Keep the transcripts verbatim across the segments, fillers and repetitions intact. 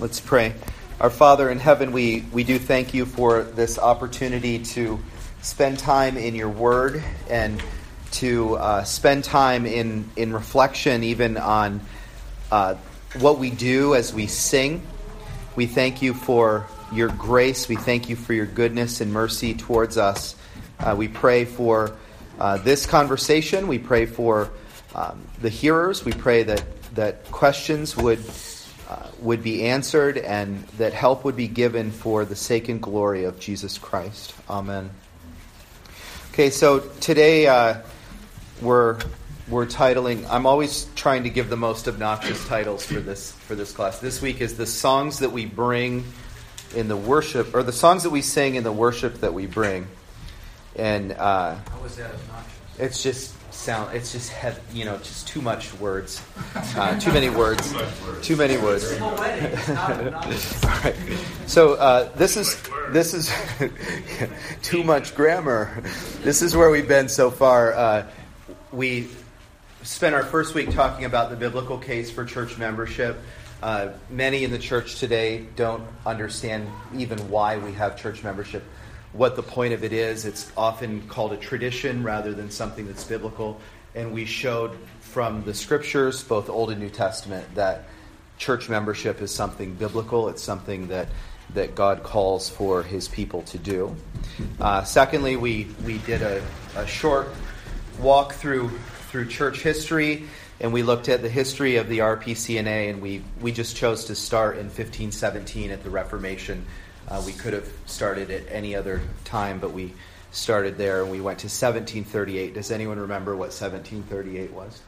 Let's pray. Our Father in heaven, we, we do thank you for this opportunity to spend time in your word and to uh, spend time in, in reflection even on uh, what we do as we sing. We thank you for your grace. We thank you for your goodness and mercy towards us. Uh, we pray for uh, this conversation. We pray for um, the hearers. We pray that, that questions would Uh, would be answered and that help would be given for the sake and glory of Jesus Christ. Amen. Okay, so today uh, we're we're titling. I'm always trying to give the most obnoxious titles for this for this class. This week is the songs that we bring in the worship, or the songs that we sing in the worship that we bring. And uh, how was that obnoxious? It's just. Sound it's just heavy, you know, just too much words, uh, too many words, too many words. All right. So uh, this is this is too much grammar. This is where we've been so far. Uh, we spent our first week talking about the biblical case for church membership. Uh, many in the church today don't understand even why we have church membership. What the point of it is. It's often called a tradition rather than something that's biblical. And we showed from the scriptures, both Old and New Testament, that church membership is something biblical. It's something that, that God calls for his people to do. Uh, secondly, we, we did a, a short walk through through church history, and we looked at the history of the R P C N A, and we, we just chose to start in fifteen seventeen at the Reformation. Uh, we could have started at any other time, but we started there, and we went to seventeen thirty-eight. Does anyone remember what seventeen thirty-eight was?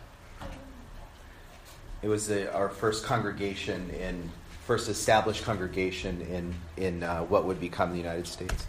It was the, our first congregation, in first established congregation in in uh, what would become the United States.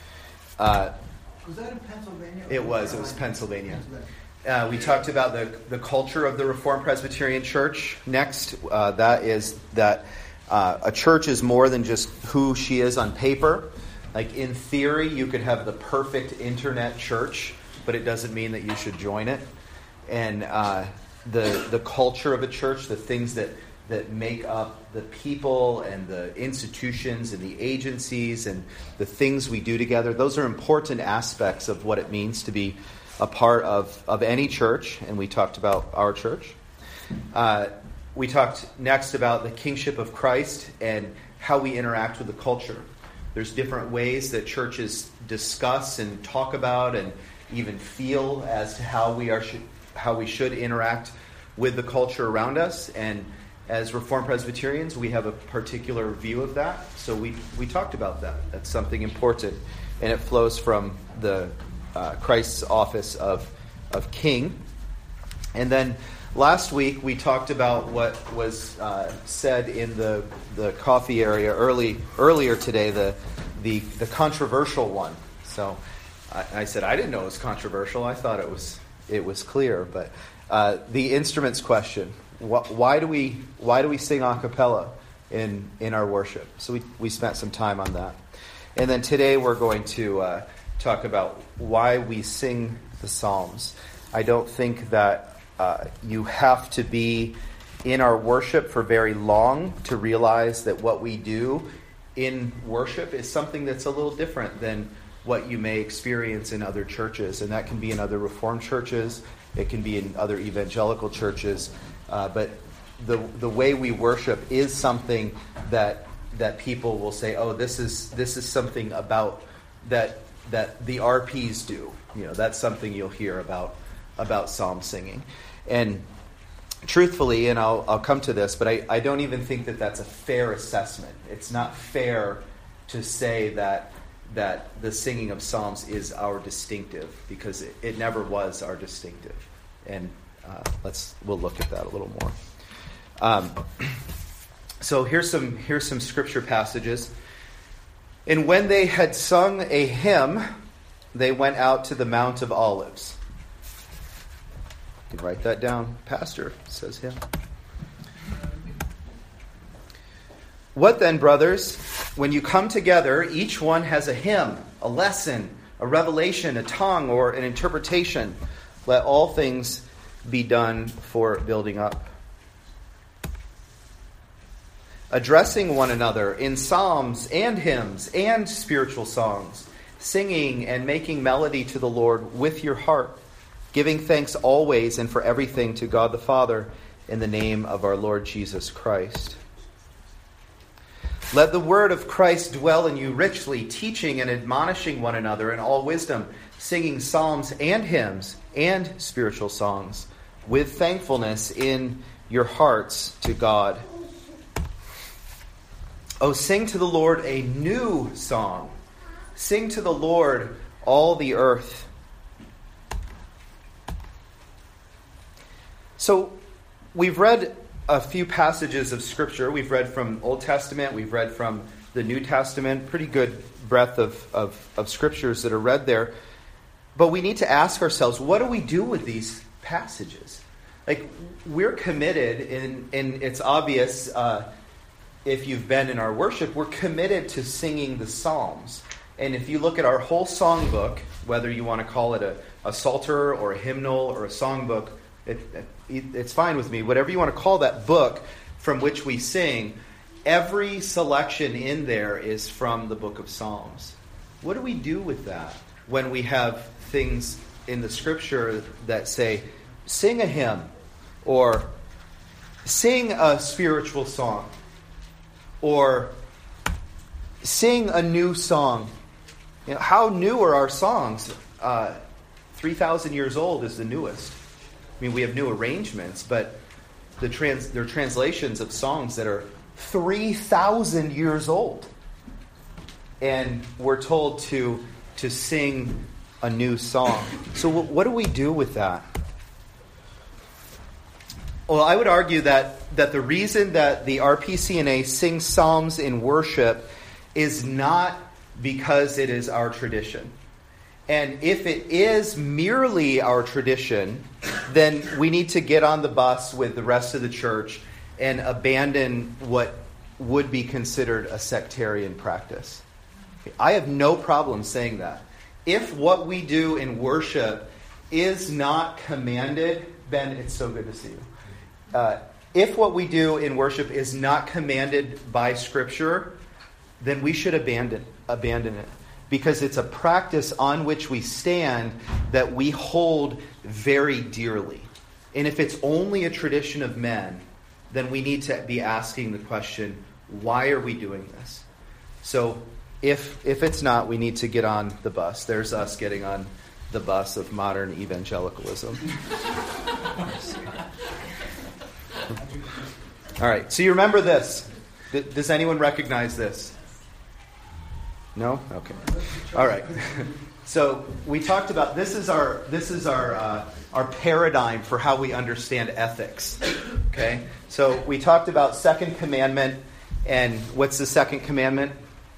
Uh, was that in Pennsylvania? It was. It was Pennsylvania. Uh, we talked about the the culture of the Reformed Presbyterian Church. Next, uh, that is that. Uh, a church is more than just who she is on paper. Like in theory, you could have the perfect internet church, but it doesn't mean that you should join it. And uh, the the culture of a church, the things that, that make up the people and the institutions and the agencies and the things we do together, those are important aspects of what it means to be a part of, of any church. And we talked about our church. Uh, We talked next about the kingship of Christ and how we interact with the culture. There's different ways that churches discuss and talk about and even feel as to how we are how we should interact with the culture around us. And as Reformed Presbyterians, we have a particular view of that. So we we talked about that. That's something important, and it flows from the uh, Christ's office of of king. And then last week, we talked about what was uh, said in the, the coffee area early earlier today, the the, the controversial one. So I, I said I didn't know it was controversial. I thought it was it was clear. But uh, the instruments question: wh- why do we why do we sing a cappella in in our worship? So we we spent some time on that, and then today we're going to uh, talk about why we sing the Psalms. I don't think that. Uh, you have to be in our worship for very long to realize that what we do in worship is something that's a little different than what you may experience in other churches. And that can be in other Reformed churches. It can be in other evangelical churches. Uh, but the the way we worship is something that that people will say, oh, this is this is something about that that the R Ps do. You know, that's something you'll hear about about psalm singing. And truthfully, and I'll I'll come to this, but I, I don't even think that that's a fair assessment. It's not fair to say that that the singing of psalms is our distinctive, because it, it never was our distinctive. And uh, let's we'll look at that a little more. Um, so here's some here's some scripture passages. And when they had sung a hymn, they went out to the Mount of Olives. You can write that down. Pastor says him. What then, brothers? When you come together, each one has a hymn, a lesson, a revelation, a tongue, or an interpretation. Let all things be done for building up. addressing one another in psalms and hymns and spiritual songs, singing and making melody to the Lord with your heart, giving thanks always and for everything to God the Father in the name of our Lord Jesus Christ. Let the word of Christ dwell in you richly, teaching and admonishing one another in all wisdom, singing psalms and hymns and spiritual songs with thankfulness in your hearts to God. Oh, sing to the Lord a new song. Sing to the Lord, all the earth. So, we've read a few passages of Scripture. We've read from Old Testament. We've read from the New Testament. Pretty good breadth of, of, of Scriptures that are read there. But we need to ask ourselves, what do we do with these passages? Like, we're committed, and, and it's obvious uh, if you've been in our worship, we're committed to singing the Psalms. And if you look at our whole songbook, whether you want to call it a, a psalter or a hymnal or a songbook, it, it, it's fine with me. Whatever you want to call that book from which we sing, every selection in there is from the book of Psalms. What do we do with that when we have things in the Scripture that say, sing a hymn or sing a spiritual song or sing a new song? You know, how new are our songs? Uh, three thousand years old is the newest. I mean, we have new arrangements, but the trans, they're translations of songs that are three thousand years old. And we're told to, to sing a new song. So what do we do with that? Well, I would argue that, that the reason that the R P C N A sings psalms in worship is not because it is our tradition. And if it is merely our tradition, then we need to get on the bus with the rest of the church and abandon what would be considered a sectarian practice. I have no problem saying that. If what we do in worship is not commanded, Ben, it's so good to see you. Uh, if what we do in worship is not commanded by Scripture, then we should abandon abandon it. Because it's a practice on which we stand that we hold very dearly. And if it's only a tradition of men, then we need to be asking the question, why are we doing this? So if if it's not, we need to get on the bus. There's us getting on the bus of modern evangelicalism. All right, so you remember this. Does anyone recognize this? No? Okay. All right. So we talked about this is our this is our uh, our paradigm for how we understand ethics. Okay. So we talked about second commandment, and what's the second commandment?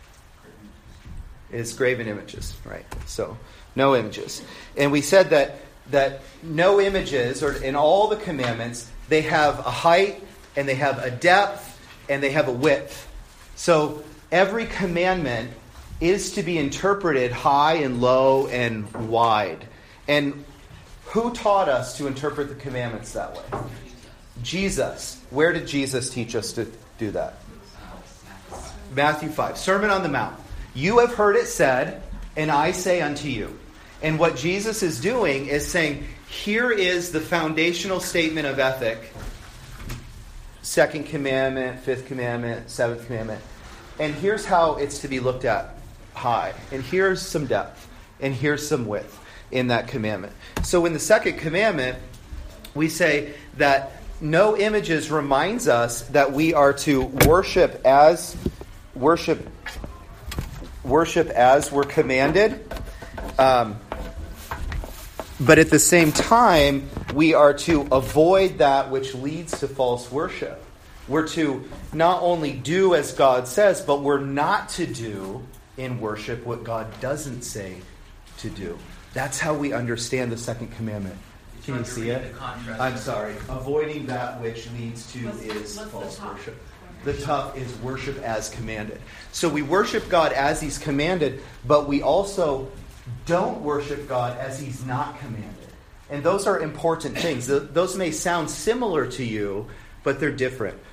Is graven images, right? So no images, and we said that that no images, or in all the commandments, they have a height and they have a depth and they have a width. So every commandment is to be interpreted high and low and wide. And who taught us to interpret the commandments that way? Jesus. Where did Jesus teach us to do that? Matthew five. Sermon on the Mount. You have heard it said, and I say unto you. And what Jesus is doing is saying, here is the foundational statement of ethic. Second commandment, fifth commandment, seventh commandment. And here's how it's to be looked at high. And here's some depth. And here's some width in that commandment. So in the second commandment, we say that no images reminds us that we are to worship as worship worship as we're commanded. Um, but at the same time, we are to avoid that which leads to false worship. We're to not only do as God says, but we're not to do in worship what God doesn't say to do. That's how we understand the second commandment. Can you see it? I'm sorry. Avoiding that which leads to what's, is what's false the worship. The tough is worship as commanded. So we worship God as He's commanded, but we also don't worship God as He's not commanded. And those are important things. Those may sound similar to you, but they're different.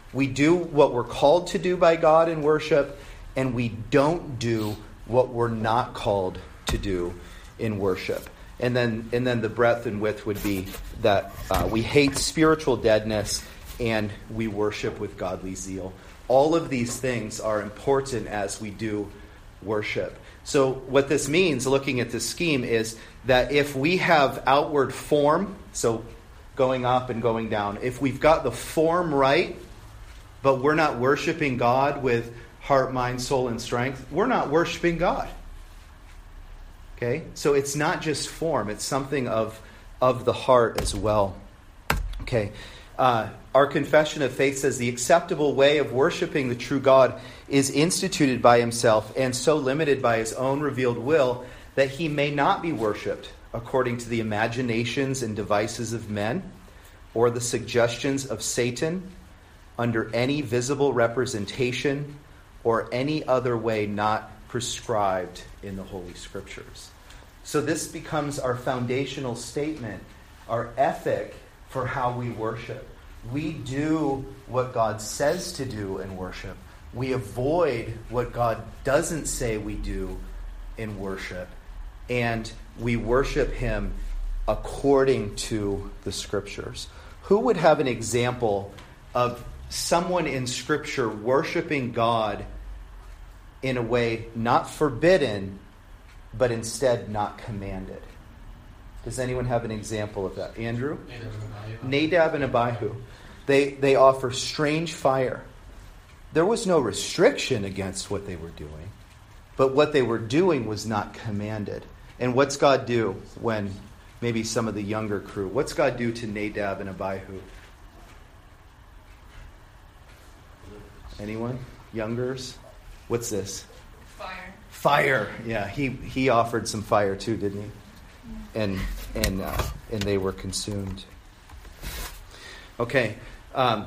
We do what we're called to do by God in worship, and we don't do what we're not called to do in worship. And then and then the breadth and width would be that uh, we hate spiritual deadness and we worship with godly zeal. All of these things are important as we do worship. So what this means, looking at this scheme, is that if we have outward form, so going up and going down, if we've got the form right, but we're not worshiping God with heart, mind, soul, and strength, we're not worshiping God. Okay? So it's not just form, it's something of, of the heart as well. Okay. Uh, our confession of faith says the acceptable way of worshiping the true God is instituted by himself and so limited by his own revealed will that he may not be worshipped according to the imaginations and devices of men or the suggestions of Satan under any visible representation or any other way not prescribed in the Holy Scriptures. So this becomes our foundational statement, our ethic for how we worship. We do what God says to do in worship. We avoid what God doesn't say we do in worship. And we worship him according to the Scriptures. Who would have an example of someone in Scripture worshiping God in a way not forbidden, but instead not commanded? Does anyone have an example of that? Andrew? Nadab and Abihu. They, they offer strange fire. There was no restriction against what they were doing, but what they were doing was not commanded. And what's God do when maybe some of the younger crew, what's God do to Nadab and Abihu? Anyone? Youngers? What's this? Fire. Fire. Yeah, he, he offered some fire too, didn't he? And and uh, and they were consumed. Okay, um,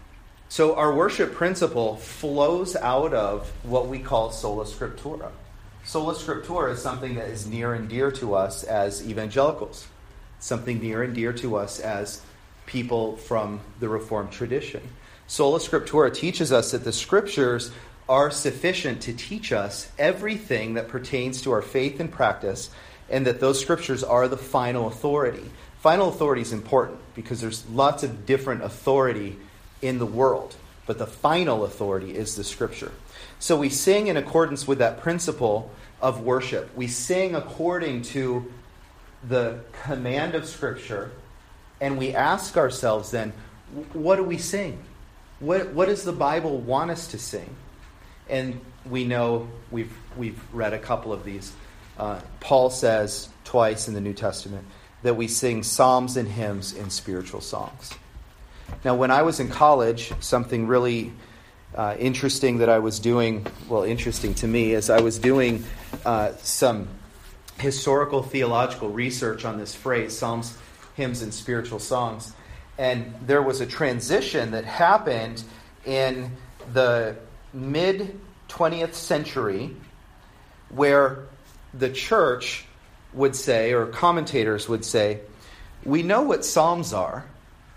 so our worship principle flows out of what we call sola scriptura. Sola scriptura is something that is near and dear to us as evangelicals, something near and dear to us as people from the Reformed tradition. Sola scriptura teaches us that the Scriptures are sufficient to teach us everything that pertains to our faith and practice, and that those Scriptures are the final authority. Final authority is important because there's lots of different authority in the world, but the final authority is the Scripture. So we sing in accordance with that principle of worship. We sing according to the command of Scripture, and we ask ourselves then, what do we sing? What, what does the Bible want us to sing? And we know, we've we've read a couple of these. Uh, Paul says twice in the New Testament that we sing psalms and hymns and spiritual songs. Now, when I was in college, something really uh, interesting that I was doing, well, interesting to me, is I was doing uh, some historical theological research on this phrase, psalms, hymns, and spiritual songs. And there was a transition that happened in the mid-twentieth century where the church would say, or commentators would say, we know what psalms are,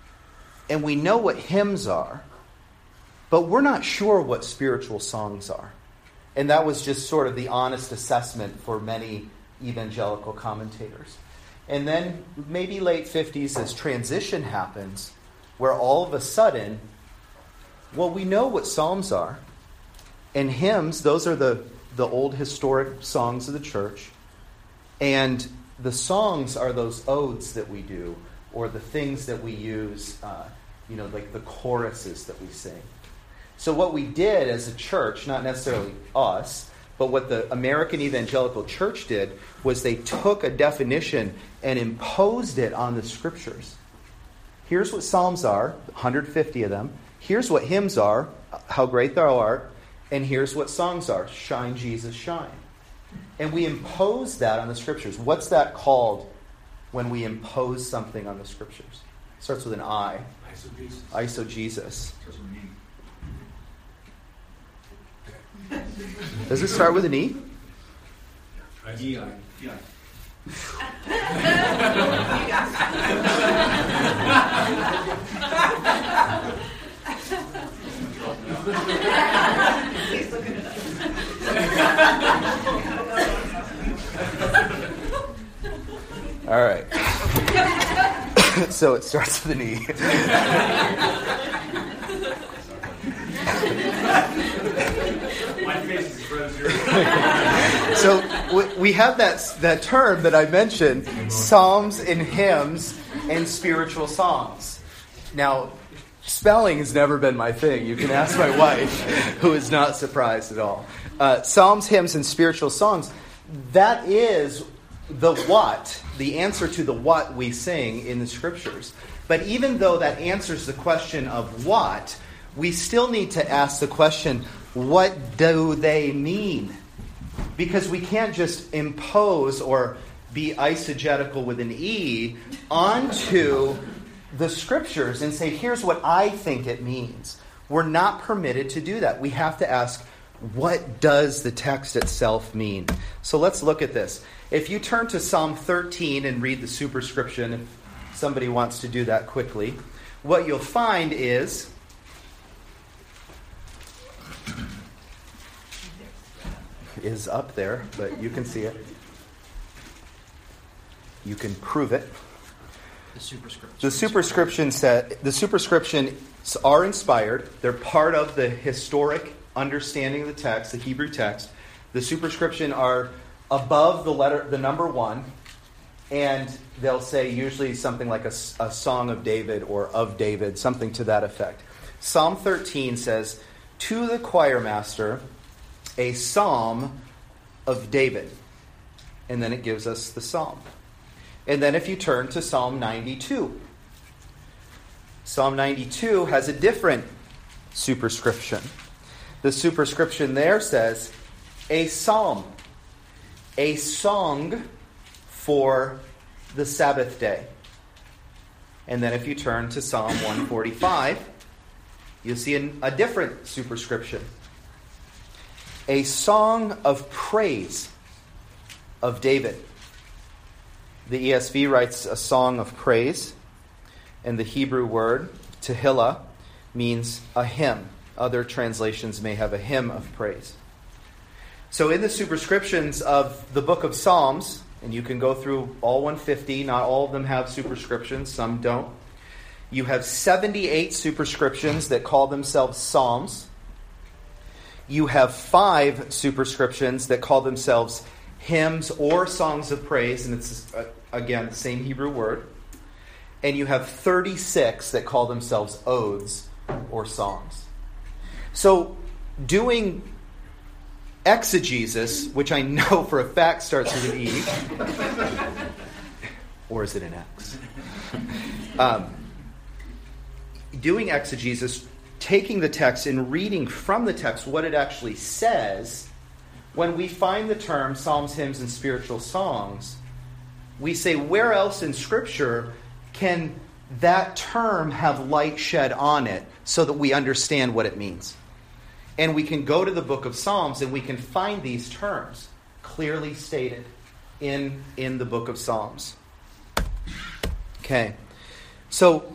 and we know what hymns are, but we're not sure what spiritual songs are. And that was just sort of the honest assessment for many evangelical commentators. And then maybe late fifties, as transition happens, where all of a sudden, well, we know what psalms are. And hymns, those are the, the old historic songs of the church. And the songs are those odes that we do, or the things that we use, uh, you know, like the choruses that we sing. So what we did as a church, not necessarily us, but what the American Evangelical Church did was they took a definition and imposed it on the Scriptures. Here's what psalms are, one hundred fifty of them. Here's what hymns are, how great thou art. And here's what songs are, shine, Jesus, shine. And we impose that on the Scriptures. What's that called when we impose something on the Scriptures? It starts with an I. Eisegesis. Eisegesis. Does it start with an E? E I. E I. He's looking it up. All right. So it starts with an E. My face is frozen. So we have that that term that I mentioned, psalms and hymns and spiritual songs. Now, spelling has never been my thing. You can ask my wife, who is not surprised at all. Uh, psalms, hymns, and spiritual songs, that is the what, the answer to the what we sing in the Scriptures. But even though that answers the question of what, we still need to ask the question, what do they mean? Because we can't just impose or be eisegetical with an E onto the Scriptures and say, here's what I think it means. We're not permitted to do that. We have to ask, what does the text itself mean? So let's look at this. If you turn to Psalm thirteen and read the superscription, if somebody wants to do that quickly, what you'll find is is up there, but you can see it. You can prove it. The superscription. The superscription said the superscriptions are inspired. They're part of the historic understanding of the text, the Hebrew text. The superscription are above the letter, the number one, and they'll say usually something like a, a song of David or of David, something to that effect. Psalm thirteen says, "To the choir master, a psalm of David," and then it gives us the psalm. And then if you turn to Psalm ninety-two, Psalm ninety-two has a different superscription. The superscription there says, a psalm, a song for the Sabbath day. And then if you turn to Psalm one forty-five, you'll see an, a different superscription. A song of praise of David. The E S V writes a song of praise, and the Hebrew word, tehillah, means a hymn. Other translations may have a hymn of praise. So in the superscriptions of the book of Psalms, and you can go through all one hundred fifty, not all of them have superscriptions, some don't. You have seventy-eight superscriptions that call themselves psalms. You have five superscriptions that call themselves hymns or songs of praise, and it's, uh, again, the same Hebrew word. And you have thirty-six that call themselves odes or songs. So doing exegesis, which I know for a fact starts with an E, or is it an X? Um, doing exegesis, taking the text and reading from the text what it actually says, when we find the term psalms, hymns, and spiritual songs, we say, where else in Scripture can that term have light shed on it so that we understand what it means? And we can go to the book of Psalms and we can find these terms clearly stated in, in the book of Psalms. Okay. So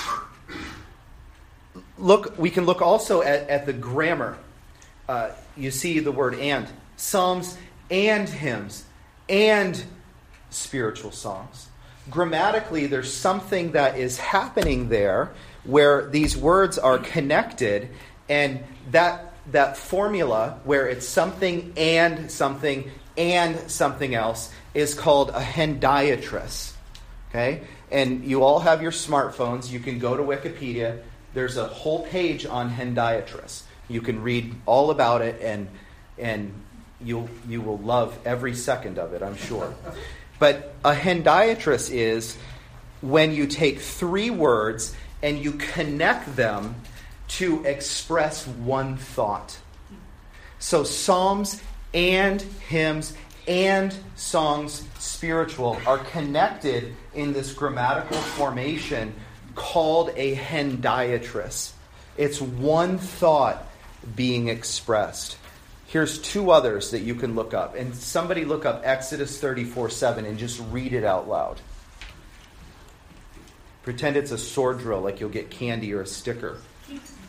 look, we can look also at, at the grammar. Uh, you see the word and. Psalms and hymns and spiritual songs. Grammatically, there's something that is happening there where these words are connected, and that that formula where it's something and something and something else is called a hendiatrous. Okay? And you all have your smartphones. You can go to Wikipedia. There's a whole page on hendiatrous. You can read all about it, and and you'll you will love every second of it, I'm sure. But a hendiatrous is when you take three words and you connect them to express one thought. So psalms and hymns and songs spiritual are connected in this grammatical formation called a hendiatrous. It's one thought being expressed. Here's two others that you can look up. And somebody look up Exodus thirty-four seven and just read it out loud. Pretend it's a sword drill, like you'll get candy or a sticker.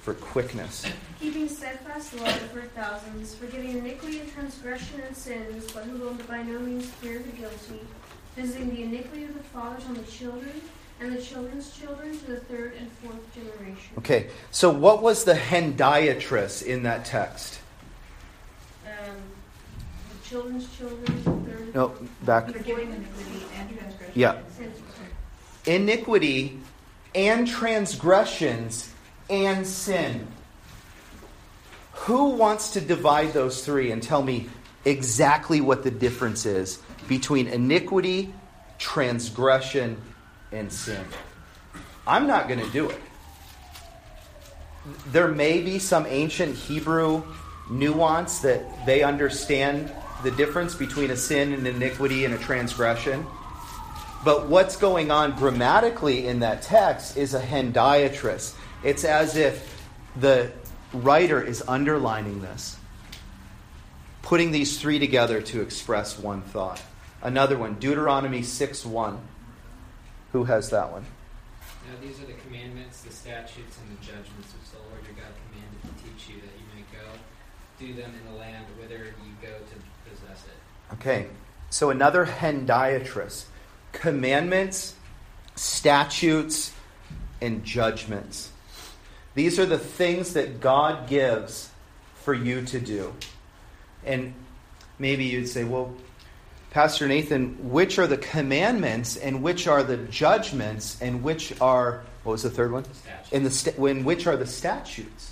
for quickness. Keeping steadfast love for thousands, forgetting iniquity and transgression and sins, but who will by no means spare the guilty, visiting the iniquity of the fathers on the children, and the children's children to the third and fourth generation. Okay, so what was the hendiatress in that text? Um, the children's children, the third. No, back. Forgiving iniquity and transgression. Yeah. Sins. Iniquity and transgressions and sin. Who wants to divide those three and tell me exactly what the difference is between iniquity, transgression, and sin? I'm not going to do it. There may be some ancient Hebrew nuance that they understand the difference between a sin and iniquity and a transgression. But what's going on grammatically in that text is a hendiatress. It's as if the writer is underlining this, putting these three together to express one thought. Another one, Deuteronomy six one. Who has that one? Now these are the commandments, the statutes, and the judgments which the Lord your God commanded to teach you, that you may go do them in the land whither you go to possess it. Okay, so another hendiatress. Commandments, statutes, and judgments. These are the things that God gives for you to do. And maybe you'd say, well, Pastor Nathan, which are the commandments and which are the judgments and which are, what was the third one? Statutes. In the sta- when which are the statutes?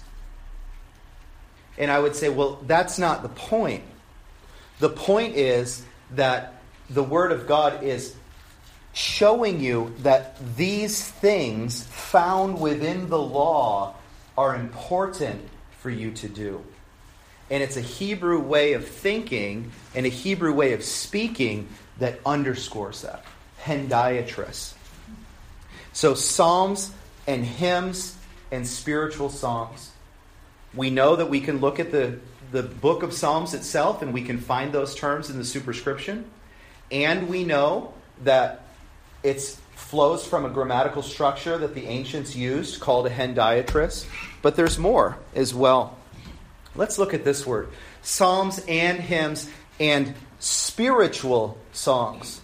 And I would say, well, that's not the point. The point is that the Word of God is showing you that these things found within the law are important for you to do. And it's a Hebrew way of thinking and a Hebrew way of speaking that underscores that. Hendiatress. So psalms and hymns and spiritual songs. We know that we can look at the, the book of Psalms itself and we can find those terms in the superscription. And we know that it flows from a grammatical structure that the ancients used called a hendiatress. But there's more as well. Let's look at this word. Psalms and hymns and spiritual songs.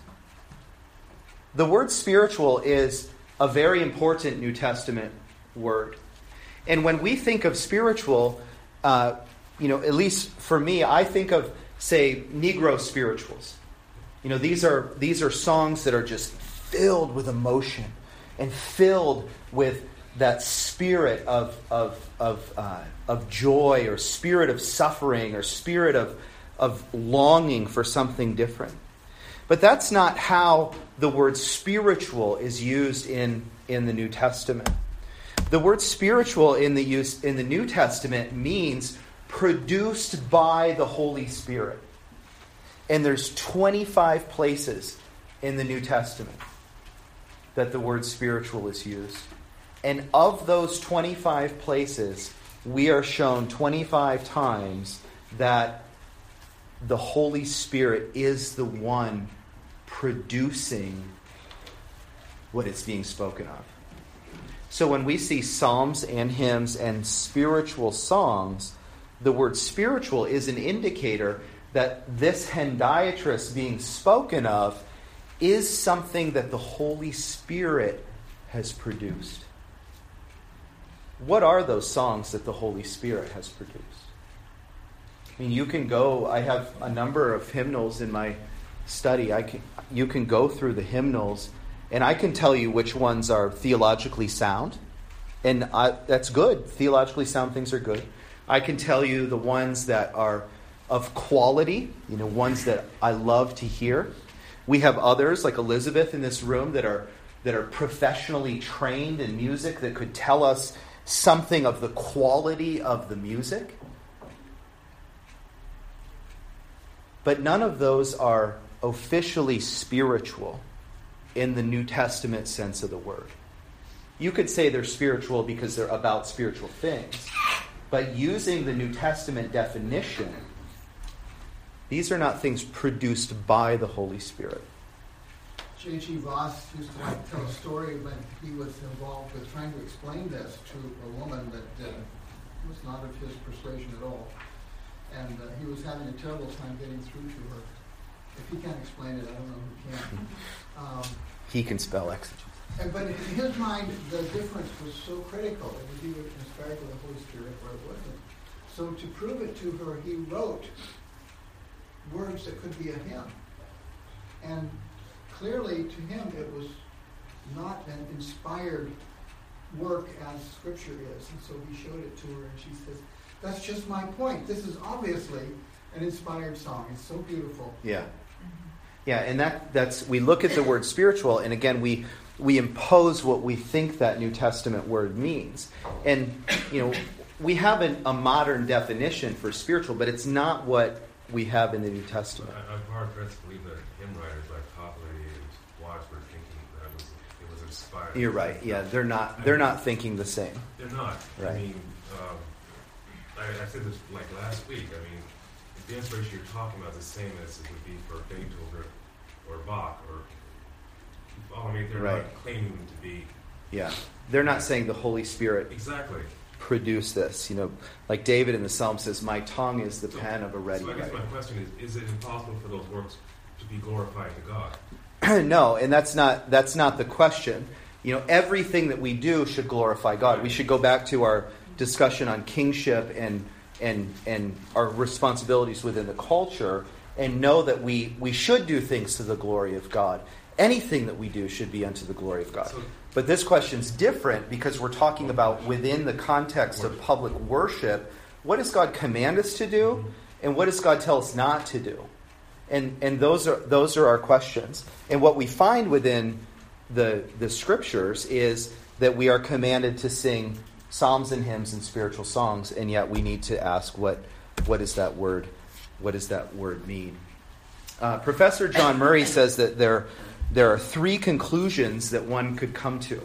The word spiritual is a very important New Testament word. And when we think of spiritual, uh, you know, at least for me, I think of, say, Negro spirituals. You know, these are these are songs that are just filled with emotion and filled with that spirit of of of uh, of joy or spirit of suffering or spirit of of longing for something different. But that's not how the word spiritual is used in, in the New Testament. The word spiritual in the use in the New Testament means produced by the Holy Spirit. And there's twenty-five places in the New Testament that the word spiritual is used. And of those twenty-five places, we are shown twenty-five times that the Holy Spirit is the one producing what is being spoken of. So when we see psalms and hymns and spiritual songs, the word spiritual is an indicator that this hendiatress being spoken of is something that the Holy Spirit has produced. What are those songs that the Holy Spirit has produced? I mean, you can go, I have a number of hymnals in my study. I can, you can go through the hymnals, and I can tell you which ones are theologically sound. And I, that's good. Theologically sound things are good. I can tell you the ones that are of quality, you know, ones that I love to hear. We have others, like Elizabeth in this room, that are that are professionally trained in music that could tell us something of the quality of the music. But none of those are officially spiritual in the New Testament sense of the word. You could say they're spiritual because they're about spiritual things. But using the New Testament definition, these are not things produced by the Holy Spirit. J G Voss used to tell a story when he was involved with trying to explain this to a woman that uh, was not of his persuasion at all. And uh, he was having a terrible time getting through to her. If he can't explain it, I don't know who can. Um, He can spell exegesis. and, but in his mind, the difference was so critical. It was either inspired by the Holy Spirit or it wasn't. So to prove it to her, he wrote words that could be a hymn. And clearly, to him, it was not an inspired work as Scripture is. And so he showed it to her, and she says, that's just my point. This is obviously an inspired song. It's so beautiful. Yeah. Yeah, and that that's we look at the word spiritual, and again we we impose what we think that New Testament word means. And you know, we have an, a modern definition for spiritual, but it's not what we have in the New Testament. I, I'm hard pressed to believe that hymn writers like Toplady and Watts were thinking that was, it was inspired. You're right. Yeah, they're not they're not thinking the same. They're not. Right. I mean, um, I, I said this like last week. I mean, the inspiration you're talking about is the same as it would be for Beethoven or Bach or. Well, I mean, they're Right. not claiming to be. Yeah, they're not saying the Holy Spirit Exactly. produced this. You know, like David in the Psalm says, "My tongue is the So- pen of a ready So I guess writer." my question is: Is it impossible for those works to be glorified to God? No, and that's not that's not the question. You know, everything that we do should glorify God. We should go back to our discussion on kingship and and and our responsibilities within the culture, and know that we we should do things to the glory of God. Anything that we do should be unto the glory of God. So, But this question's different because we're talking about within the context of public worship, what does God command us to do, and what does God tell us not to do? And and those are those are our questions. And what we find within the the scriptures is that we are commanded to sing psalms and hymns and spiritual songs, and yet we need to ask what what is that word what does that word mean? Uh, Professor John Murray says that there there are three conclusions that one could come to.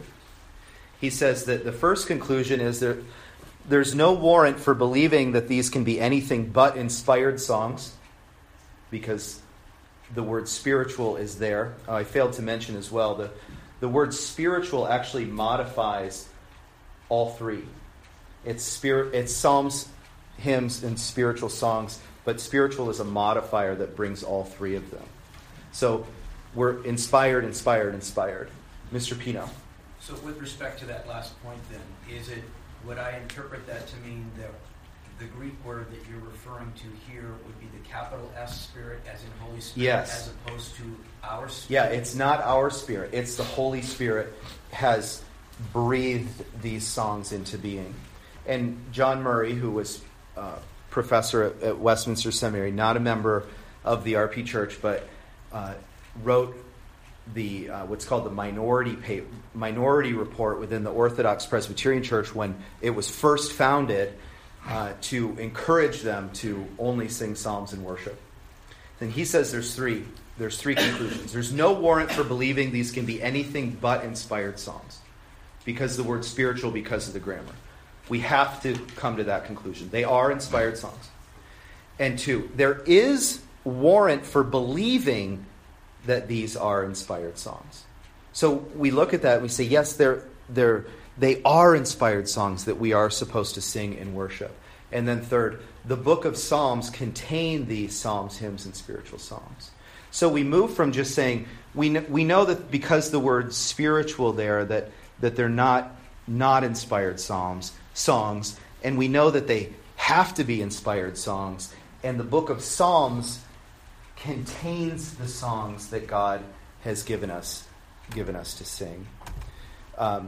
He says that the first conclusion is that there's no warrant for believing that these can be anything but inspired songs, because the word spiritual is there. Uh, I failed to mention as well, the, the word spiritual actually modifies all three. It's spirit, it's psalms, hymns, and spiritual songs, but spiritual is a modifier that brings all three of them. So we're inspired, inspired, inspired. Mister Pino. So with respect to that last point then, is it, would I interpret that to mean that the Greek word that you're referring to here would be the capital S Spirit, as in Holy Spirit, Yes. as opposed to our Spirit? Yeah, it's not our spirit. It's the Holy Spirit has breathed these songs into being. And John Murray, who was uh, professor at, at Westminster Seminary, not a member of the R P Church, but uh, wrote the uh, what's called the minority pa- minority report within the Orthodox Presbyterian Church when it was first founded, uh, to encourage them to only sing psalms and worship. Then he says there's three there's three conclusions. There's no warrant for believing these can be anything but inspired songs, because the word spiritual, because of the grammar. We have to come to that conclusion. They are inspired songs. And two, there is warrant for believing that these are inspired songs. So we look at that and we say, yes, they're, they're, they are inspired songs that we are supposed to sing in worship. And then third, the book of Psalms contain these psalms, hymns, and spiritual songs. So we move from just saying, we know, we know that because the word spiritual there, that, that they're not, not inspired psalms, songs, and we know that they have to be inspired songs. And the book of Psalms contains the songs that God has given us given us to sing. Um,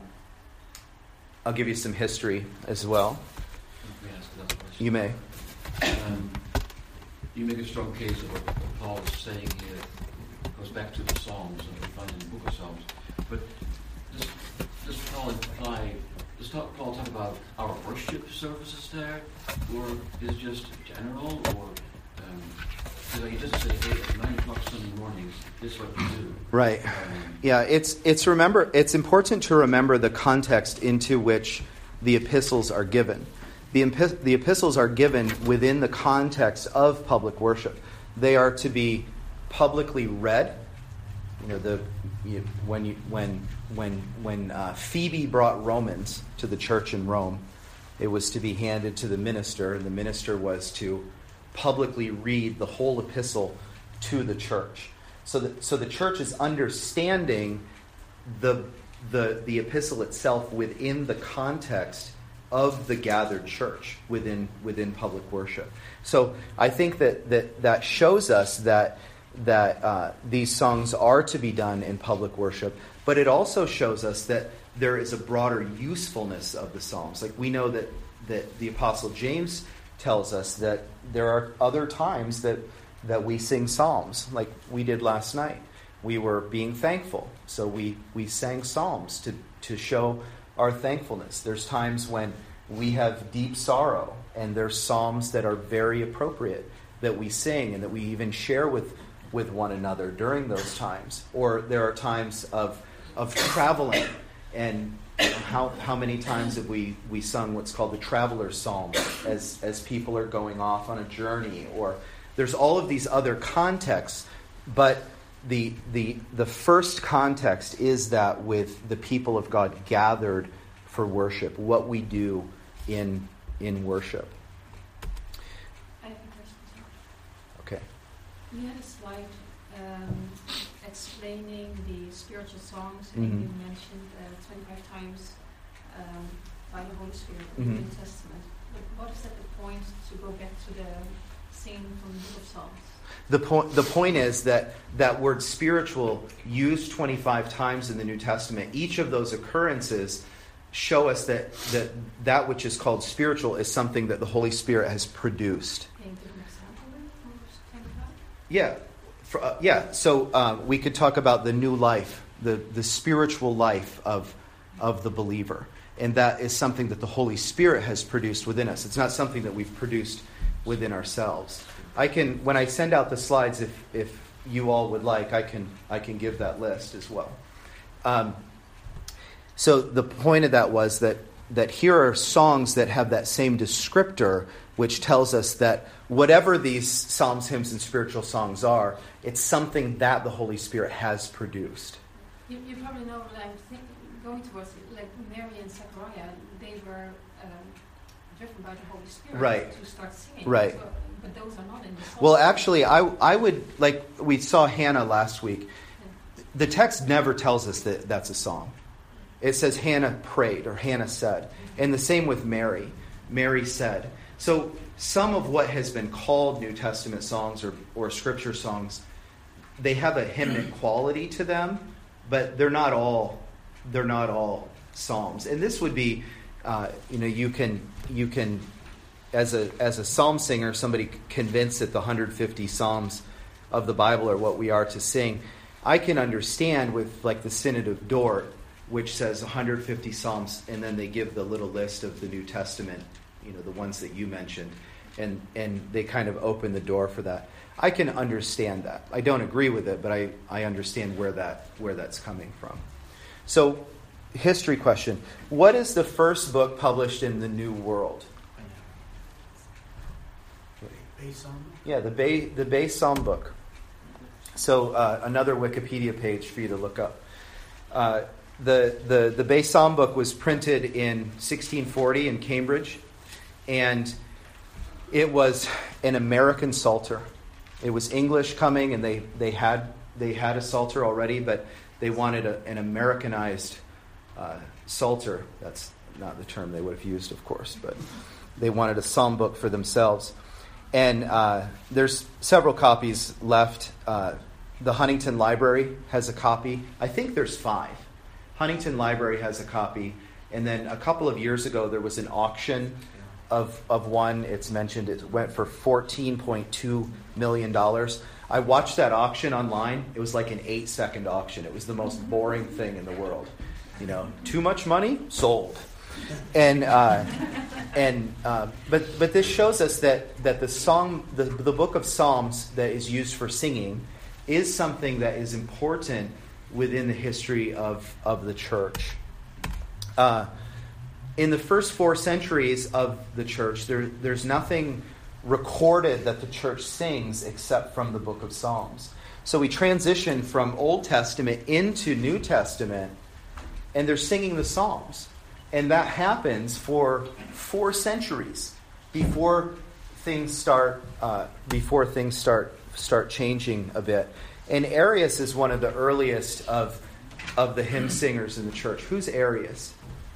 I'll give you some history as well. Let me ask another question. You may. Um, you make a strong case of what Paul is saying here. It goes back to the Psalms, and we find in the book of Psalms. But does, does Paul imply, does Paul talk about our worship services there, or is it just general, or um, because he doesn't say, hey, at nine o'clock Sunday mornings, this is what we do. Right. Um, Yeah, it's it's remember it's important to remember the context into which the epistles are given. The, epi- the epistles are given within the context of public worship. They are to be publicly read. You know, the you, when you when when when uh, Phoebe brought Romans to the church in Rome, It was to be handed to the minister, and the minister was to publicly read the whole epistle to the church. So that, so the church is understanding the, the, the epistle itself within the context of the gathered church within within public worship. So I think that that, that shows us that that uh, these songs are to be done in public worship, but it also shows us that there is a broader usefulness of the Psalms. Like we know that that the Apostle James tells us that there are other times that that we sing psalms, like we did last night. We were being thankful, so we we sang psalms to to show our thankfulness. There's times when we have deep sorrow, and there's psalms that are very appropriate that we sing and that we even share with, with one another during those times. Or there are times of of traveling, and you know, how how many times have we, we sung what's called the Traveler's Psalm as as people are going off on a journey? Or there's all of these other contexts, but The, the the first context is that with the people of God gathered for worship, what we do in in worship. I have a question. Okay. You had a slide um, explaining the spiritual songs, Mm-hmm. and you mentioned uh, twenty-five times um, by the Holy Spirit in Mm-hmm. the New Testament. But what is at the point to go back to the singing from the Book of Psalms? The point the point is that that word spiritual used twenty-five times in the New Testament. Each of those occurrences show us that that, that which is called spiritual is something that the Holy Spirit has produced. Can you give an example of verse twenty-five? Yeah. For, uh, yeah. So uh, we could talk about the new life, the, the spiritual life of of the believer. And that is something that the Holy Spirit has produced within us. It's not something that we've produced within ourselves. I can, when I send out the slides, if if you all would like, I can I can give that list as well. Um, so the point of that was that that here are songs that have that same descriptor, which tells us that whatever these psalms, hymns, and spiritual songs are, it's something that the Holy Spirit has produced. You, you probably know what I'm thinking, going towards, like Mary and Zechariah, they were um, driven by the Holy Spirit Right. to start singing. Right. So, but those are not in the Psalms. Well, actually, I I would, like we saw Hannah last week, the text never tells us that that's a song. It says Hannah prayed or Hannah said. And the same with Mary. Mary said. So some of what has been called New Testament songs or, or scripture songs, they have a hymnic quality to them, but they're not all they're not all psalms. And this would be, uh, you know, you can you can as a as a psalm singer, somebody convinced that the one hundred fifty psalms of the Bible are what we are to sing. I can understand with like the Synod of Dort, which says one hundred fifty psalms, and then they give the little list of the New Testament, you know, the ones that you mentioned, and and they kind of open the door for that. I can understand that. I don't agree with it, but I, I understand where that where that's coming from. So, history question: what is the first book published in the New World? Bay Psalm? Yeah, the Bay the Bay Psalm book. So uh, another Wikipedia page for you to look up. Uh, the the the Bay Psalm book was printed in sixteen forty in Cambridge, and it was an American Psalter. It was English coming, and they, they had they had a Psalter already, but they wanted a, an Americanized uh, Psalter. That's not the term they would have used, of course, but they wanted a psalm book for themselves. And uh, there's several copies left. Uh, the Huntington Library has a copy. I think there's five. Huntington Library has a copy. And then a couple of years ago, there was an auction of of one. It's mentioned it went for fourteen point two million dollars. I watched that auction online. It was like an eight-second auction. It was the most boring thing in the world. You know, too much money, sold. And uh, and uh, but but this shows us that that the song, the the book of Psalms that is used for singing, is something that is important within the history of of the church. Uh, in the first four centuries of the church, there there's nothing recorded that the church sings except from the book of Psalms. So we transition from Old Testament into New Testament, and they're singing the Psalms. And that happens for four centuries before things start uh, before things start start changing a bit. And Arius is one of the earliest of of the hymn singers in the church. Who's Arius?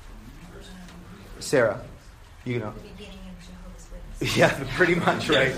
Sarah, you know. The beginning of Jehovah's Witnesses. Yeah, pretty much, right.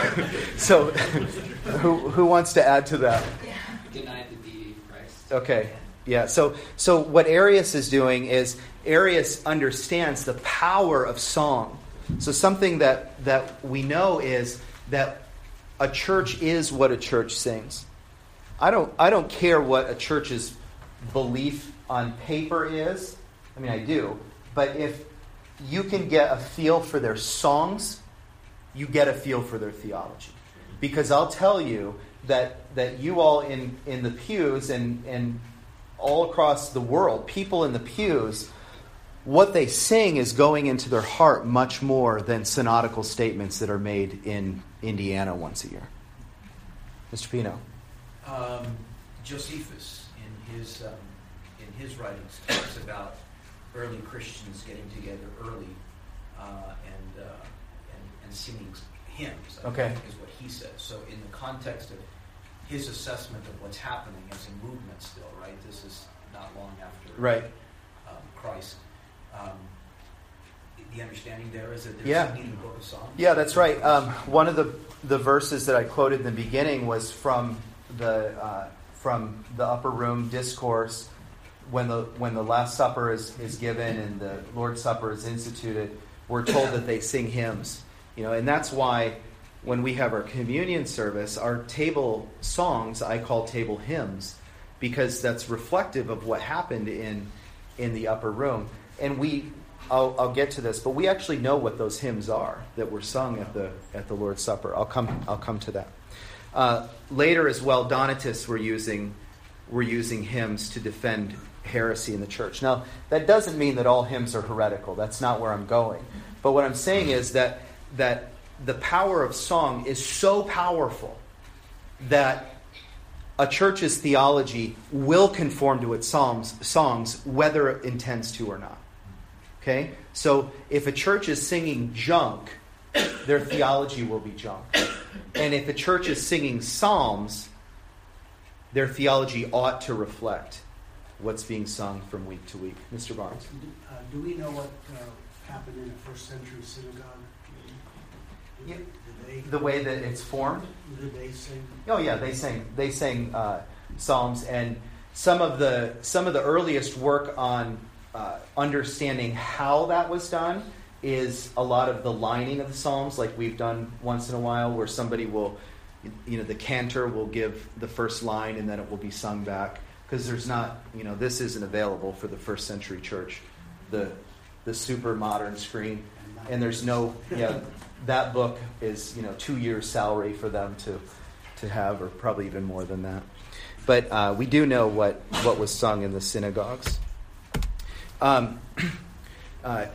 So, who who wants to add to that? Denied the deity of Christ. Okay, yeah. So, so what Arius is doing is Arius understands the power of song. So something that, that we know is that a church is what a church sings. I don't I don't care what a church's belief on paper is. I mean, I do. But if you can get a feel for their songs, you get a feel for their theology. Because I'll tell you that that you all in, in the pews and, and all across the world, people in the pews, what they sing is going into their heart much more than synodical statements that are made in Indiana once a year. Mister Pino. Um, Josephus, in his um, in his writings, talks about early Christians getting together early uh, and, uh, and and singing hymns. I Okay. think is what he says. So, in the context of his assessment of what's happening as a movement, still, right? This is not long after Right. um, Christ. Um, the understanding there is that there's Yeah. singing in the Book of Psalms. Yeah, that's right. Um, one of the, the verses that I quoted in the beginning was from the uh, from the upper room discourse when the when the Last Supper is, is given and the Lord's Supper is instituted. We're told that they sing hymns, you know, and that's why when we have our communion service, our table songs I call table hymns, because that's reflective of what happened in in the upper room. And we, I'll, I'll get to this, but we actually know what those hymns are that were sung at the at the Lord's Supper. I'll come I'll come to that. Uh, later as well, Donatists were using were using hymns to defend heresy in the church. Now, that doesn't mean that all hymns are heretical. That's not where I'm going. But what I'm saying is that that the power of song is so powerful that a church's theology will conform to its psalms, songs, whether it intends to or not. Okay? So if a church is singing junk, their theology will be junk. And if a church is singing psalms, their theology ought to reflect what's being sung from week to week. Mister Barnes? Uh, do we know what uh, happened in the first century synagogue? Yeah. Did they, The way that it's formed? did they sing? Oh yeah, they sang they sang uh, psalms, and some of the some of the earliest work on uh, understanding how that was done is a lot of the lining of the psalms, like we've done once in a while, where somebody will, you know, the cantor will give the first line and then it will be sung back, because there's not, you know, this isn't available for the first century church, the the super modern screen, and there's no yeah. That book is, you know, two years' salary for them to to have, or probably even more than that. But uh, we do know what, what was sung in the synagogues. Um, uh,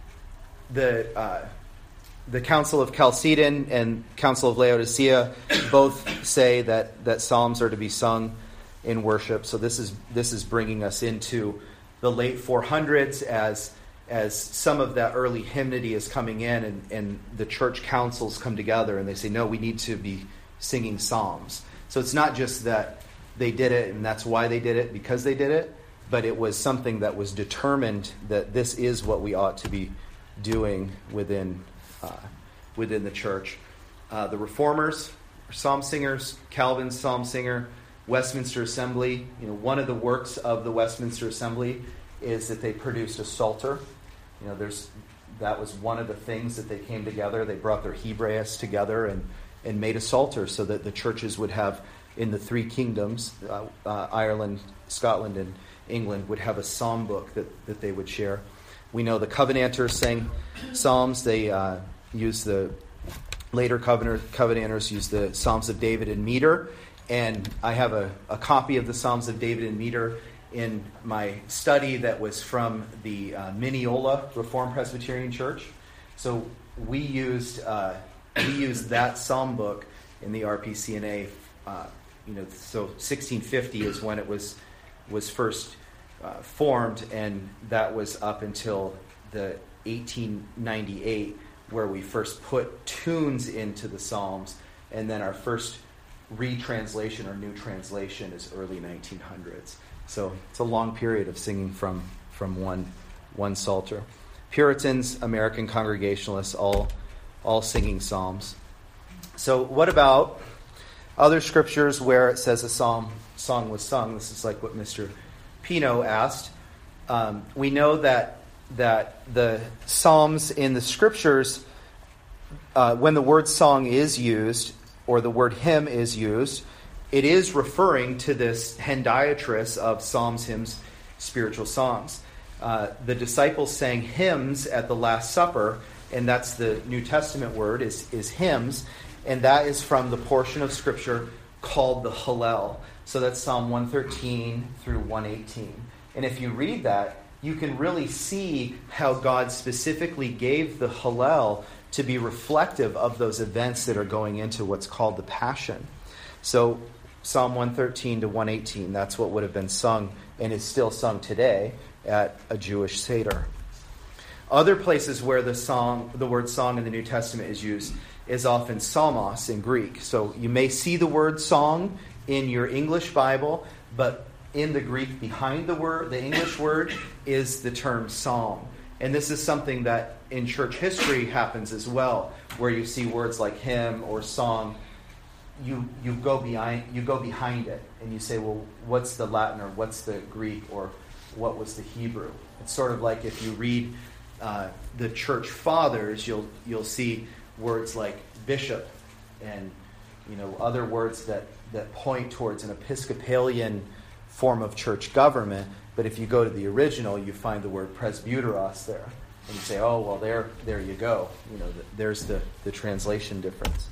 the uh, the Council of Chalcedon and Council of Laodicea both say that, that psalms are to be sung in worship. So this is this is bringing us into the late four hundreds as. as some of that early hymnody is coming in, and, and the church councils come together and they say, no, we need to be singing psalms. So it's not just that they did it and that's why they did it, because they did it, but it was something that was determined that this is what we ought to be doing within uh, within the church. Uh, the Reformers, psalm singers, Calvin's psalm singer, Westminster Assembly, you know, one of the works of the Westminster Assembly is that they produced a psalter. You know, there's that was one of the things that they came together. They brought their Hebraists together and, and made a psalter so that the churches would have, in the three kingdoms, uh, uh, Ireland, Scotland, and England, would have a psalm book that, that they would share. We know the Covenanters sang psalms. They uh, used the, later Covenant, Covenanters used the Psalms of David in meter. And I have a, a copy of the Psalms of David in meter in my study that was from the uh, Mineola Reformed Presbyterian Church. So we used uh, we used that psalm book in the R P C N A. Uh, you know, so sixteen fifty is when it was was first uh, formed, and that was up until the eighteen ninety-eight, where we first put tunes into the Psalms, and then our first retranslation or new translation is early nineteen hundreds. So it's a long period of singing from, from one, one Psalter. Puritans, American Congregationalists, all, all singing Psalms. So what about other scriptures where it says a psalm song was sung? This is like what Mister Pino asked. Um, we know that that the Psalms in the Scriptures, uh, when the word song is used, or the word hymn is used, it is referring to this hendiatrus of psalms, hymns, spiritual songs. Uh, the disciples sang hymns at the Last Supper, and that's the New Testament word, is, is hymns, and that is from the portion of Scripture called the Hallel. So that's Psalm one thirteen through one eighteen. And if you read that, you can really see how God specifically gave the Hallel to be reflective of those events that are going into what's called the Passion. So Psalm one thirteen to one eighteen, that's what would have been sung and is still sung today at a Jewish Seder. Other places where the song, the word song in the New Testament is used is often psalmos in Greek. So you may see the word song in your English Bible, but in the Greek behind the word, the English word, is the term psalm. And this is something that in church history happens as well, where you see words like hymn or song, you you go behind you go behind it and you say, well, what's the Latin or what's the Greek or what was the Hebrew? It's sort of like if you read uh, the church fathers, you'll you'll see words like bishop and you know other words that, that point towards an Episcopalian form of church government. But if you go to the original, you find the word presbyteros there. And you say, oh, well, there there you go. You know, the, there's the, the translation difference.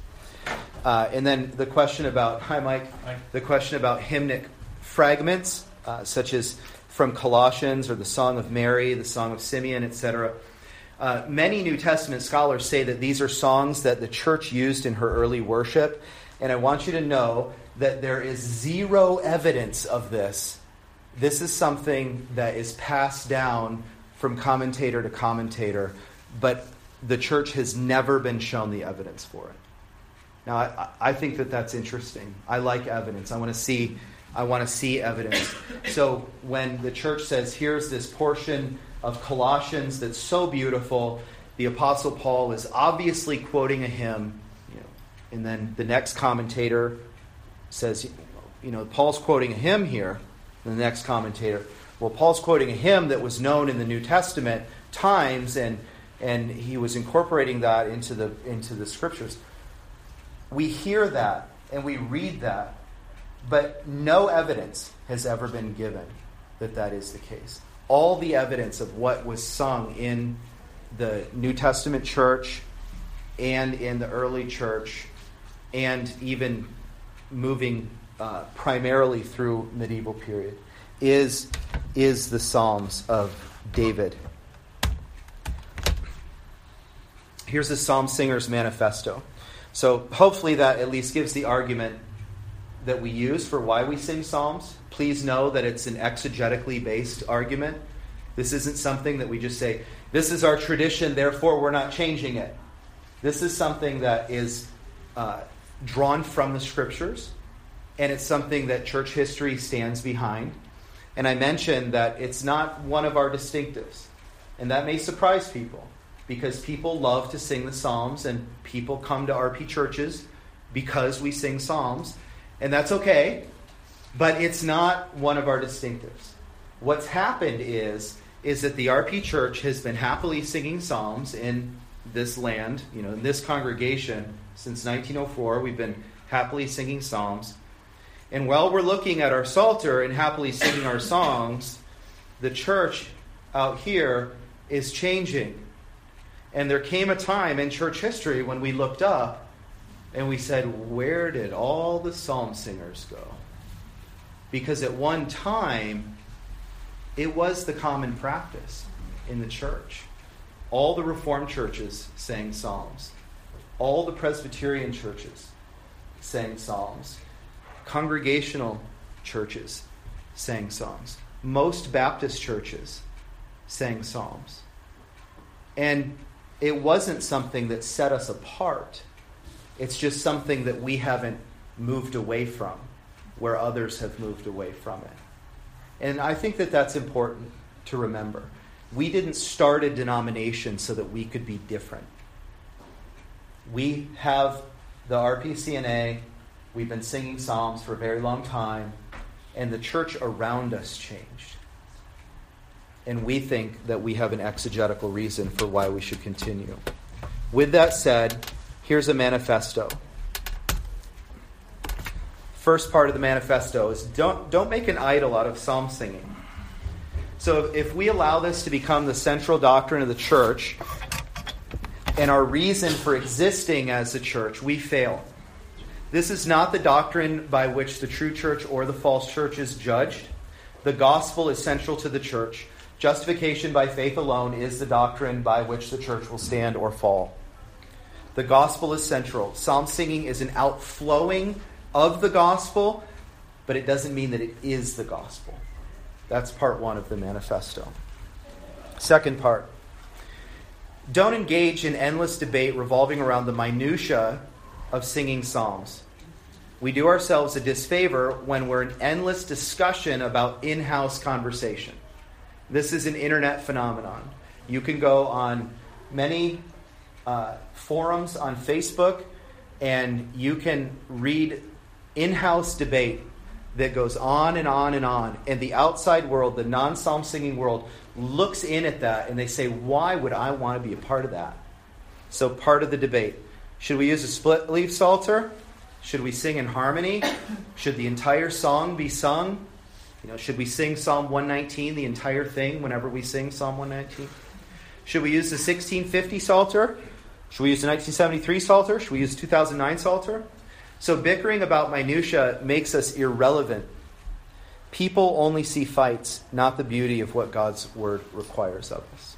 Uh, and then the question about, hi, Mike, hi. The question about hymnic fragments, uh, such as from Colossians or the Song of Mary, the Song of Simeon, et cetera. Uh, many New Testament scholars say that these are songs that the church used in her early worship. And I want you to know that there is zero evidence of this. This is something that is passed down from commentator to commentator, but the church has never been shown the evidence for it. Now, I, I think that that's interesting. I like evidence. I want to see, I want to see evidence. So when the church says, here's this portion of Colossians that's so beautiful, the Apostle Paul is obviously quoting a hymn, you know, and then the next commentator says, you know, Paul's quoting a hymn here. And the next commentator, well, Paul's quoting a hymn that was known in the New Testament times, and and he was incorporating that into the into the Scriptures. We hear that and we read that, but no evidence has ever been given that that is the case. All the evidence of what was sung in the New Testament church and in the early church, and even moving uh, primarily through medieval period, is is the Psalms of David. Here's the Psalm Singer's Manifesto. So hopefully that at least gives the argument that we use for why we sing psalms. Please know that it's an exegetically based argument. This isn't something that we just say, this is our tradition, therefore we're not changing it. This is something that is uh, drawn from the Scriptures, and it's something that church history stands behind. And I mentioned that it's not one of our distinctives. And that may surprise people, because people love to sing the Psalms, and people come to R P churches because we sing Psalms. And that's okay, but it's not one of our distinctives. What's happened is, is that the R P church has been happily singing Psalms in this land, you know, in this congregation since nineteen oh four. We've been happily singing Psalms. And while we're looking at our Psalter and happily singing our songs, the church out here is changing. And there came a time in church history when we looked up and we said, where did all the psalm singers go? Because at one time, it was the common practice in the church. All the Reformed churches sang psalms. All the Presbyterian churches sang psalms. Congregational churches sang songs. most Baptist churches sang psalms. And it wasn't something that set us apart. It's just something that we haven't moved away from, where others have moved away from it. And I think that that's important to remember. We didn't start a denomination so that we could be different. We have the R P C N A. We've been singing psalms for a very long time. And the church around us changed. And we think that we have an exegetical reason for why we should continue. With that said, here's a manifesto. First part of the manifesto is don't, don't make an idol out of psalm singing. So if we allow this to become the central doctrine of the church and our reason for existing as a church, we fail. This is not the doctrine by which the true church or the false church is judged. The gospel is central to the church. Justification by faith alone is the doctrine by which the church will stand or fall. The gospel is central. Psalm singing is an outflowing of the gospel, but it doesn't mean that it is the gospel. That's part one of the manifesto. Second part. Don't engage in endless debate revolving around the minutia of singing psalms. We do ourselves a disfavor when we're in endless discussion about in-house conversation. This is an internet phenomenon. You can go on many uh, forums on Facebook and you can read in-house debate that goes on and on and on. And the outside world, the non-psalm singing world, looks in at that and they say, why would I want to be a part of that? So part of the debate. Should we use a split leaf psalter? Should we sing in harmony? Should the entire song be sung? You know, should we sing Psalm one nineteen, the entire thing, whenever we sing Psalm one nineteen? Should we use the sixteen fifty psalter? Should we use the nineteen seventy-three psalter? Should we use the two thousand nine psalter? So bickering about minutia makes us irrelevant. People only see fights, not the beauty of what God's word requires of us.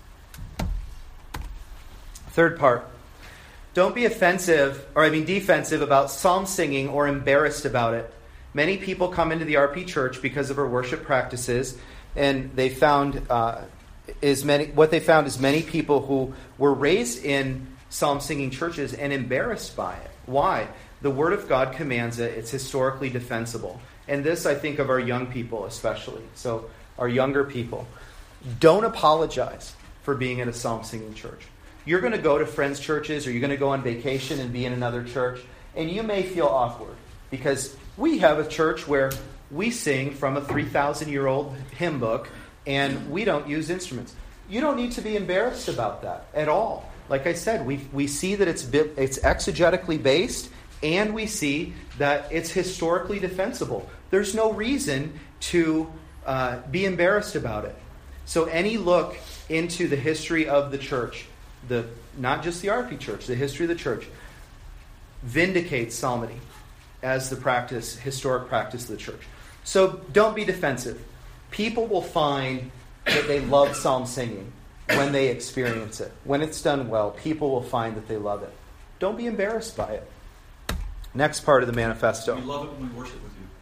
Third part. Don't be offensive, or I mean defensive, about psalm singing or embarrassed about it. Many people come into the R P Church because of our worship practices, and they found uh, is many. What they found is many people who were raised in psalm singing churches and embarrassed by it. Why? The Word of God commands it. It's historically defensible, and this I think of our young people especially. So our younger people, don't apologize for being at a psalm singing church. You're going to go to friends' churches, or you're going to go on vacation and be in another church, and you may feel awkward because we have a church where we sing from a three thousand year old hymn book and we don't use instruments. You don't need to be embarrassed about that at all. Like I said, we we see that it's it's exegetically based, and we see that it's historically defensible. There's no reason to uh, be embarrassed about it. So any look into the history of the church, the not just the R P Church, the history of the church, vindicates psalmody as the practice, historic practice of the church. So don't be defensive. People will find that they love psalm singing when they experience it. When it's done well, people will find that they love it. Don't be embarrassed by it. Next part of the manifesto. We love it when we worship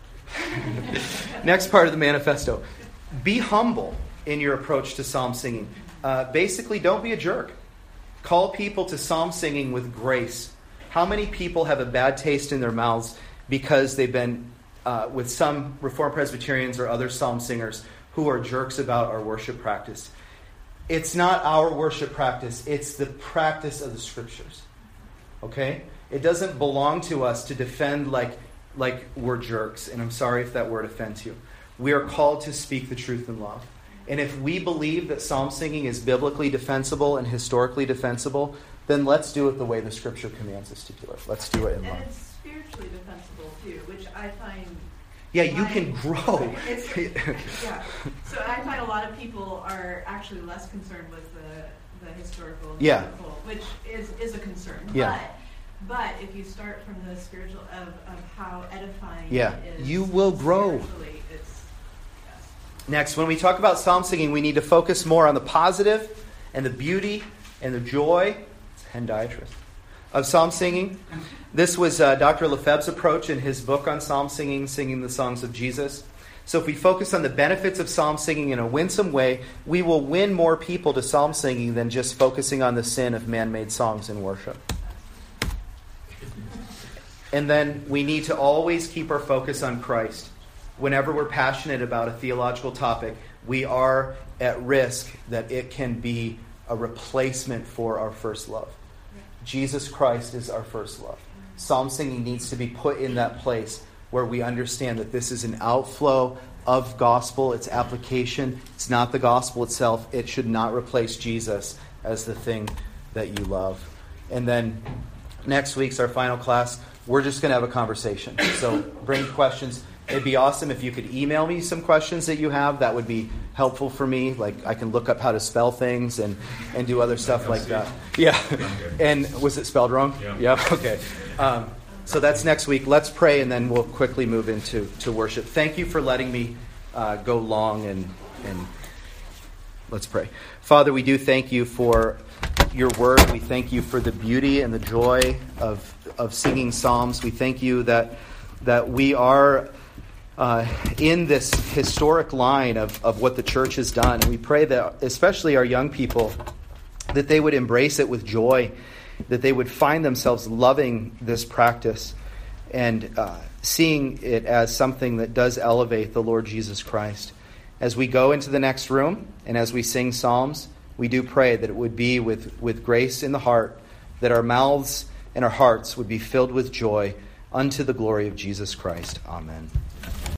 with you. Next part of the manifesto. Be humble in your approach to psalm singing. Uh, basically, don't be a jerk. Call people to psalm singing with grace. How many people have a bad taste in their mouths because they've been uh, with some Reformed Presbyterians or other psalm singers who are jerks about our worship practice? It's not our worship practice. It's the practice of the Scriptures. Okay? It doesn't belong to us to defend like, like we're jerks. And I'm sorry if that word offends you. We are called to speak the truth in love. And if we believe that psalm singing is biblically defensible and historically defensible, then let's do it the way the Scripture commands us to do it. Let's do it in love. And it's spiritually defensible, too, which I find... Yeah, you can grow. It's, yeah. So I find a lot of people are actually less concerned with the, the historical and yeah. biblical, which is, is a concern. Yeah. But, but if you start from the spiritual of, of how edifying yeah. it is... You will grow. It's, yes. Next, when we talk about psalm singing, we need to focus more on the positive and the beauty and the joy Hendiatrist, of psalm singing. This was uh, Doctor Lefebvre's approach in his book on psalm singing, Singing the Songs of Jesus. So if we focus on the benefits of psalm singing in a winsome way, we will win more people to psalm singing than just focusing on the sin of man-made songs in worship. And then we need to always keep our focus on Christ. Whenever we're passionate about a theological topic, we are at risk that it can be a replacement for our first love. Jesus Christ is our first love. Psalm singing needs to be put in that place where we understand that this is an outflow of gospel, its application. It's not the gospel itself. It should not replace Jesus as the thing that you love. And then next week's our final class. We're just going to have a conversation. So bring questions. It'd be awesome if you could email me some questions that you have. That would be helpful for me. Like I can look up how to spell things and, and do other stuff like that. Yeah. And was it spelled wrong? Yeah. Yeah. Okay. Um, so that's next week. Let's pray, and then we'll quickly move into to worship. Thank you for letting me uh, go long, and and let's pray. Father, we do thank you for your word. We thank you for the beauty and the joy of of singing psalms. We thank you that that we are uh, in this historic line of, of what the church has done. And we pray that especially our young people, that they would embrace it with joy, that they would find themselves loving this practice and uh, seeing it as something that does elevate the Lord Jesus Christ. As we go into the next room and as we sing psalms, we do pray that it would be with, with grace in the heart, that our mouths and our hearts would be filled with joy unto the glory of Jesus Christ. Amen.